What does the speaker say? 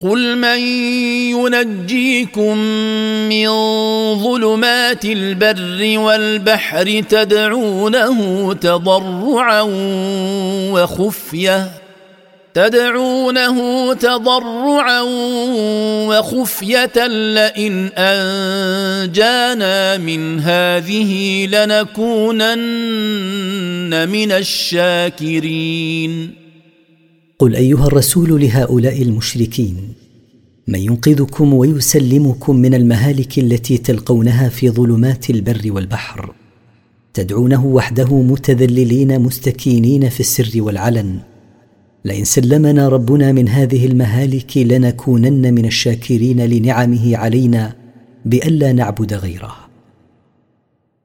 قل من ينجيكم من ظلمات البر والبحر تدعونه تضرعا وخفية لئن أنجانا من هذه لنكونن من الشاكرين. قل أيها الرسول لهؤلاء المشركين: من ينقذكم ويسلمكم من المهالك التي تلقونها في ظلمات البر والبحر؟ تدعونه وحده متذللين مستكينين في السر والعلن. لئن سلمنا ربنا من هذه المهالك لنكونن من الشاكرين لنعمه علينا بألا نعبد غيره.